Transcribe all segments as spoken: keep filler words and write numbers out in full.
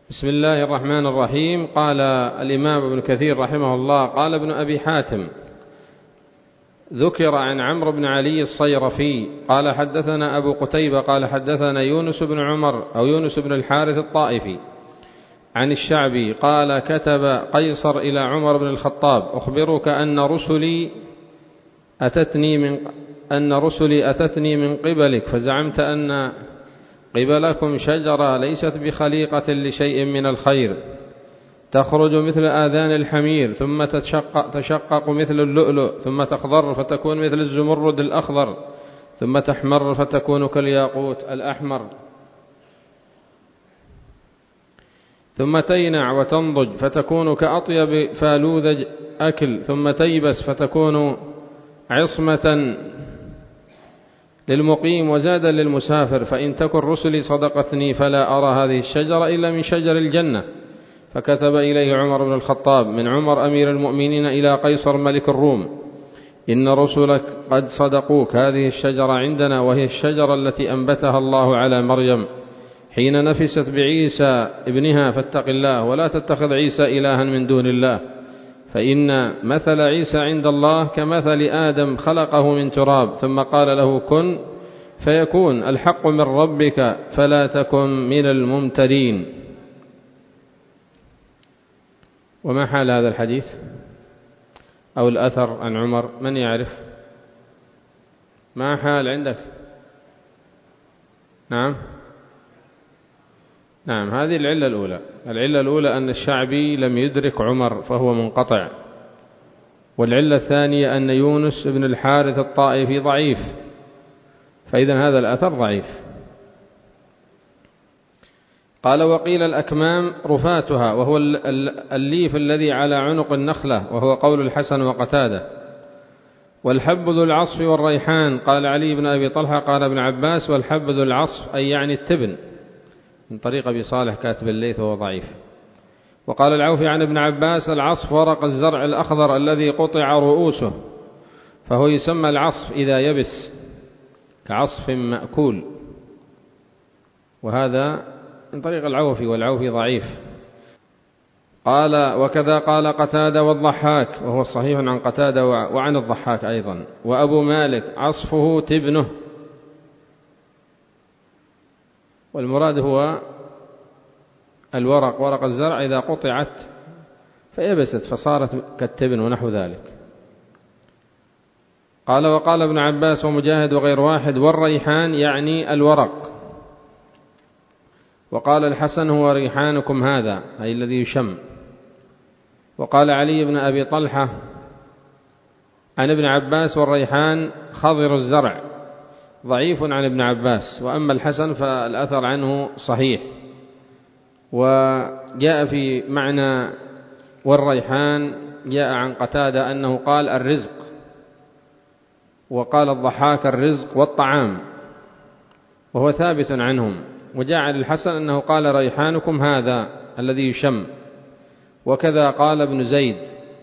بسم الله الرحمن الرحيم. قال الإمام ابن كثير رحمه الله: قال ابن أبي حاتم: ذكر عن عمرو بن علي الصيرفي قال حدثنا أبو قتيبة قال حدثنا يونس بن عمر أو يونس بن الحارث الطائفي عن الشعبي قال: كتب قيصر إلى عمر بن الخطاب: أخبرك أن رسلي أتتني من أن رسلي أتتني من قبلك، فزعمت أن قبلكم شجرة ليست بخليقة لشيء من الخير، تخرج مثل آذان الحمير، ثم تشقق, تشقق مثل اللؤلؤ، ثم تخضر فتكون مثل الزمرد الأخضر، ثم تحمر فتكون كالياقوت الأحمر، ثم تينع وتنضج فتكون كأطيب فالوذج أكل، ثم تيبس فتكون عصمة للمقيم وزادا للمسافر. فإن تكن رسلي صدقتني فلا أرى هذه الشجرة إلا من شجر الجنة. فكتب إليه عمر بن الخطاب من عمر أمير المؤمنين إلى قيصر ملك الروم: إن رسلك قد صدقوك، هذه الشجرة عندنا، وهي الشجرة التي أنبتها الله على مريم حين نفست بعيسى ابنها، فاتق الله ولا تتخذ عيسى إلها من دون الله، فإن مثل عيسى عند الله كمثل آدم خلقه من تراب ثم قال له كن فيكون، الحق من ربك فلا تكن من الممترين. وما حال هذا الحديث أو الأثر عن عمر؟ من يعرف؟ ما حال عندك؟ نعم نعم هذه العلة الأولى. العلة الأولى أن الشعبي لم يدرك عمر فهو منقطع. والعلة الثانية أن يونس بن الحارث الطائفي ضعيف، فإذا هذا الأثر ضعيف. قال: وقيل الأكمام رفاتها، وهو الليف الذي على عنق النخلة، وهو قول الحسن وقتادة. والحب ذو العصف والريحان، قال علي بن أبي طلحة قال ابن عباس: والحب ذو العصف أي يعني التبن، من طريق أبي صالح كاتب الليث وهو ضعيف. وقال العوفي عن ابن عباس: العصف ورق الزرع الأخضر الذي قطع رؤوسه، فهو يسمى العصف إذا يبس كعصف مأكول. وهذا من طريق العوفي، والعوفي ضعيف. قال: وكذا قال قتادة والضحاك، وهو صحيح عن قتادة وعن الضحاك أيضا. وأبو مالك: عصفه تبنه. والمراد هو الورق، ورق الزرع إذا قطعت فيبست فصارت كالتبن ونحو ذلك. قال: وقال ابن عباس ومجاهد وغير واحد: والريحان يعني الورق. وقال الحسن: هو ريحانكم هذا، أي الذي يشم. وقال علي بن أبي طلحة عن ابن عباس: والريحان خضر الزرع، ضعيف عن ابن عباس. وأما الحسن فالأثر عنه صحيح. وجاء في معنى والريحان جاء عن قتادة أنه قال الرزق، وقال الضحاك الرزق والطعام، وهو ثابت عنهم. وجاء عن الحسن أنه قال ريحانكم هذا الذي يشم. وكذا قال ابن زيد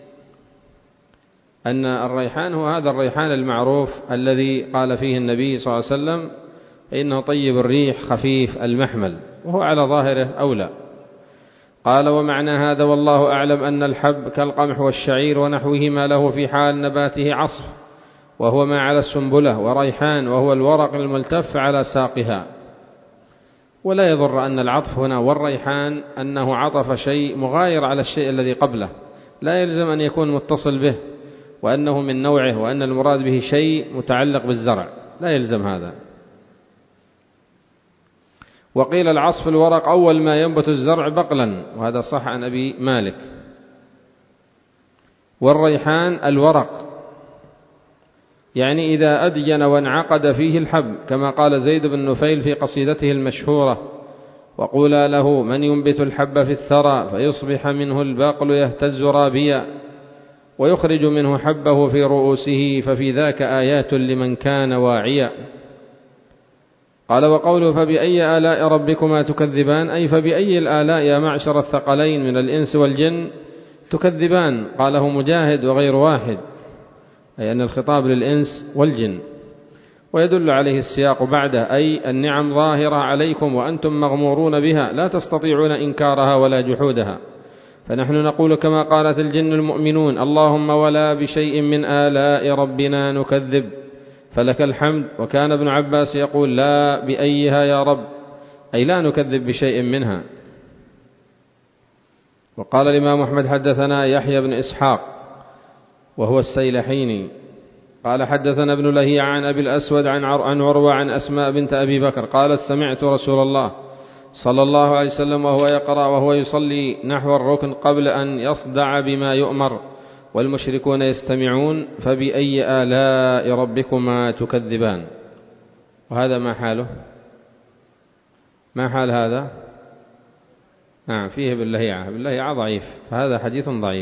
أن الريحان هو هذا الريحان المعروف الذي قال فيه النبي صلى الله عليه وسلم إنه طيب الريح خفيف المحمل، وهو على ظاهره أولى. قال: ومعنى هذا والله أعلم أن الحب كالقمح والشعير ونحوهما له في حال نباته عصف، وهو ما على السنبلة، وريحان وهو الورق الملتف على ساقها. ولا يضر أن العطف هنا والريحان أنه عطف شيء مغاير على الشيء الذي قبله، لا يلزم أن يكون متصل به وأنه من نوعه، وأن المراد به شيء متعلق بالزرع، لا يلزم هذا. وقيل العصف الورق أول ما ينبت الزرع بقلا، وهذا صح عن أبي مالك. والريحان الورق، يعني إذا أدجن وانعقد فيه الحب، كما قال زيد بن نفيل في قصيدته المشهورة: وقولا له من ينبت الحب في الثرى، فيصبح منه البقل يهتز رابيا، ويخرج منه حبه في رؤوسه، ففي ذاك آيات لمن كان واعيا. قال: وقوله فبأي آلاء ربكما تكذبان، أي فبأي الآلاء يا معشر الثقلين من الإنس والجن تكذبان. قاله مجاهد وغير واحد، أي أن الخطاب للإنس والجن. ويدل عليه السياق بعده، أي النعم ظاهرة عليكم وأنتم مغمورون بها لا تستطيعون إنكارها ولا جحودها. فنحن نقول كما قالت الجن المؤمنون: اللهم ولا بشيء من آلاء ربنا نكذب فلك الحمد. وكان ابن عباس يقول: لا بأيها يا رب، أي لا نكذب بشيء منها. وقال الإمام أحمد: حدثنا يحيى بن إسحاق وهو السيلحيني قال حدثنا ابن لهيعة عن أبي الأسود عن عروة عن أسماء بنت أبي بكر قالت: سمعت رسول الله صلى الله عليه وسلم وهو يقرأ وهو يصلي نحو الركن قبل أن يصدع بما يؤمر والمشركون يستمعون: فبأي آلاء ربكما تكذبان. وهذا ما حاله؟ ما حال هذا؟ نعم فيه باللهيعة، باللهيعة ضعيف، فهذا حديث ضعيف.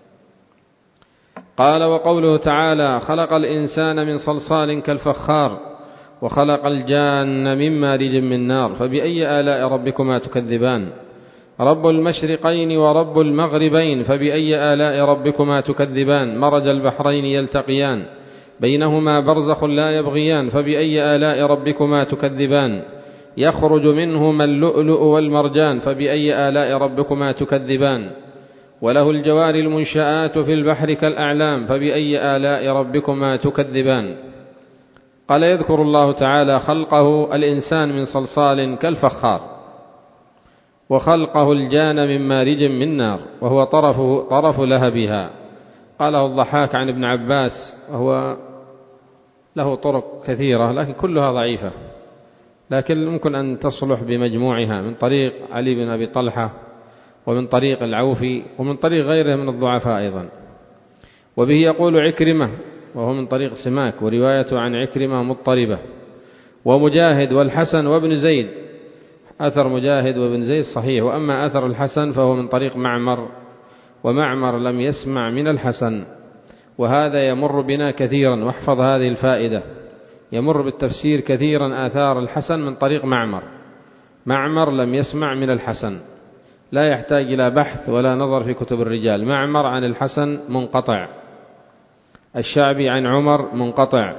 قال: وقوله تعالى: خلق الإنسان من صلصال كالفخار وخلق الجان من مارج من نار فبأي آلاء ربكما تكذبان. رب المشرقين ورب المغربين فبأي آلاء ربكما تكذبان. مرج البحرين يلتقيان بينهما برزخ لا يبغيان فبأي آلاء ربكما تكذبان. يخرج منهما اللؤلؤ والمرجان فبأي آلاء ربكما تكذبان. وله الجوار المنشآت في البحر كالأعلام فبأي آلاء ربكما تكذبان. قال: يذكر الله تعالى خلقه الإنسان من صلصال كالفخار وخلقه الجان من مارج من نار وهو طرفه طرف لهبها. قاله الضحاك عن ابن عباس، وهو له طرق كثيرة لكن كلها ضعيفة، لكن ممكن أن تصلح بمجموعها من طريق علي بن أبي طلحة ومن طريق العوفي ومن طريق غيره من الضعفاء أيضا. وبه يقول عكرمة وهو من طريق سماك، وروايته عن عكرمة مضطربة. ومجاهد والحسن وابن زيد، أثر مجاهد وابن زيد صحيح، وأما أثر الحسن فهو من طريق معمر، ومعمر لم يسمع من الحسن. وهذا يمر بنا كثيرا، واحفظ هذه الفائدة، يمر بالتفسير كثيرا آثار الحسن من طريق معمر. معمر لم يسمع من الحسن، لا يحتاج إلى بحث ولا نظر في كتب الرجال. معمر عن الحسن منقطع، الشعبي عن عمر منقطع.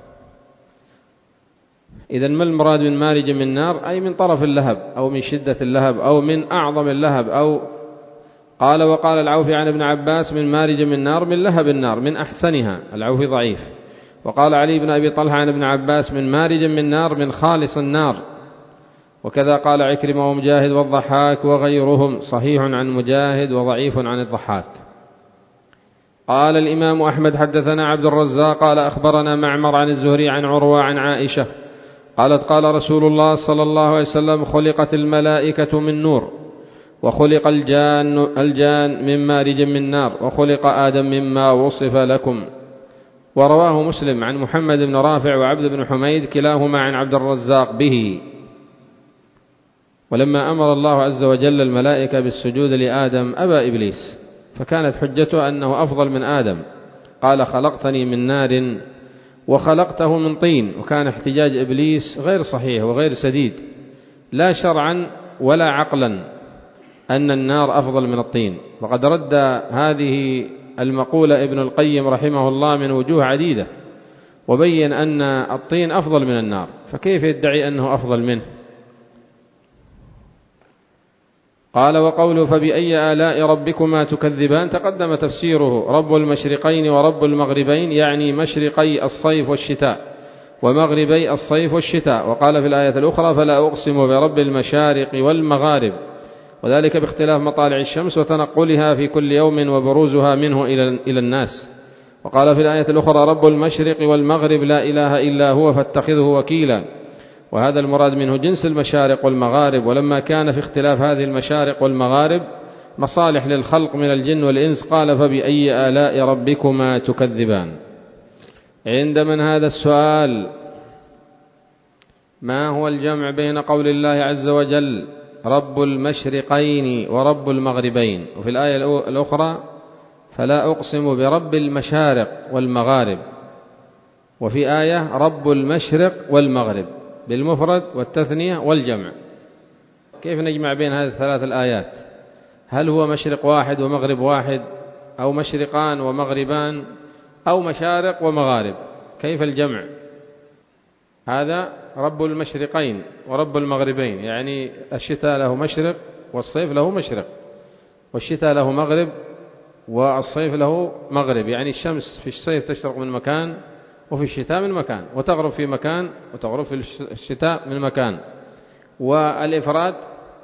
إذن ما المراد من مارج من نار؟ أي من طرف اللهب أو من شدة اللهب أو من أعظم اللهب. أو قال: وقال العوفي عن ابن عباس: من مارج من نار من لهب النار من أحسنها. العوفي ضعيف. وقال علي بن أبي طلحة عن ابن عباس: من مارج من نار من خالص النار. وكذا قال عكرمة ومجاهد والضحاك وغيرهم، صحيح عن مجاهد وضعيف عن الضحاك. قال الإمام أحمد: حدثنا عبد الرزاق قال أخبرنا معمر عن الزهري عن عروة عن عائشة قالت: قال رسول الله صلى الله عليه وسلم: خلقت الملائكة من نور، وخلق الجان, الجان من مارج من نار، وخلق آدم مما وصف لكم. ورواه مسلم عن محمد بن رافع وعبد بن حميد كلاهما عن عبد الرزاق به. ولما أمر الله عز وجل الملائكة بالسجود لآدم أبى إبليس، فكانت حجته أنه أفضل من آدم، قال: خلقتني من نار وخلقته من طين. وكان احتجاج إبليس غير صحيح وغير سديد، لا شرعا ولا عقلا، أن النار أفضل من الطين. وقد رد هذه المقولة ابن القيم رحمه الله من وجوه عديدة، وبين أن الطين أفضل من النار، فكيف يدعي أنه أفضل منه؟ قال: وقوله فبأي آلاء ربكما تكذبان تقدم تفسيره: رب المشرقين ورب المغربين، يعني مشرقي الصيف والشتاء ومغربي الصيف والشتاء. وقال في الآية الأخرى: فلا أقسم برب المشارق والمغارب، وذلك باختلاف مطالع الشمس وتنقلها في كل يوم وبروزها منه إلى الناس. وقال في الآية الأخرى: رب المشرق والمغرب لا إله إلا هو فاتخذه وكيلا. وهذا المراد منه جنس المشارق والمغارب. ولما كان في اختلاف هذه المشارق والمغارب مصالح للخلق من الجن والإنس، قال: فبأي آلاء ربكما تكذبان. عند من هذا السؤال؟ ما هو الجمع بين قول الله عز وجل رب المشرقين ورب المغربين، وفي الآية الأخرى فلا أقسم برب المشارق والمغارب، وفي آية رب المشرق والمغرب بالمفرد والتثنية والجمع؟ كيف نجمع بين هذه الثلاث الآيات؟ هل هو مشرق واحد ومغرب واحد، أو مشرقان ومغربان، أو مشارق ومغارب؟ كيف الجمع؟ هذا رب المشرقين ورب المغربين، يعني الشتاء له مشرق والصيف له مشرق، والشتاء له مغرب والصيف له مغرب، يعني الشمس في الصيف تشرق من مكان وفي الشتاء من مكان، وتغرب في مكان وتغرب في الشتاء من مكان. والإفراد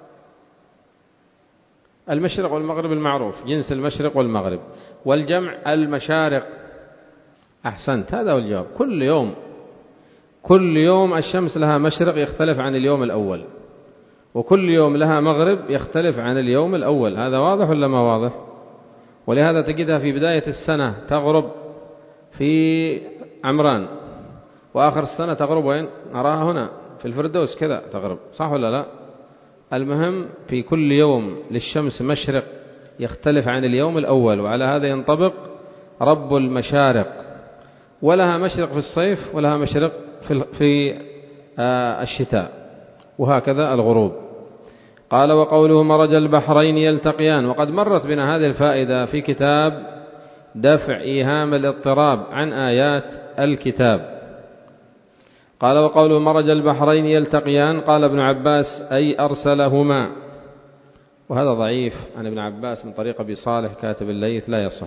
المشرق والمغرب المعروف، جنس المشرق والمغرب. والجمع المشارق. أحسنت، هذا هو الجواب. كل يوم كل يوم الشمس لها مشرق يختلف عن اليوم الأول، وكل يوم لها مغرب يختلف عن اليوم الأول. هذا واضح ولا ما واضح؟ ولهذا تجدها في بداية السنة تغرب في عمران، وآخر السنة تغرب وين؟ نراها هنا في الفردوس كذا تغرب، صح ولا لا؟ المهم في كل يوم للشمس مشرق يختلف عن اليوم الأول، وعلى هذا ينطبق رب المشارق. ولها مشرق في الصيف ولها مشرق في في الشتاء، وهكذا الغروب. قال: وقوله مرج البحرين يلتقيان. وقد مرت بنا هذه الفائدة في كتاب دفع إيهام الاضطراب عن آيات الكتاب. قال: وقوله مرج البحرين يلتقيان، قال ابن عباس: أي أرسلهما. وهذا ضعيف عن ابن عباس من طريق أبي صالح كاتب الليث، لا يصح.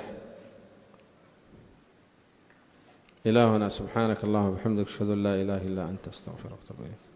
إلهنا سبحانك اللهم وبحمدك، أشهد أن لا إله إلا أنت، أستغفرك وأتوب إليك.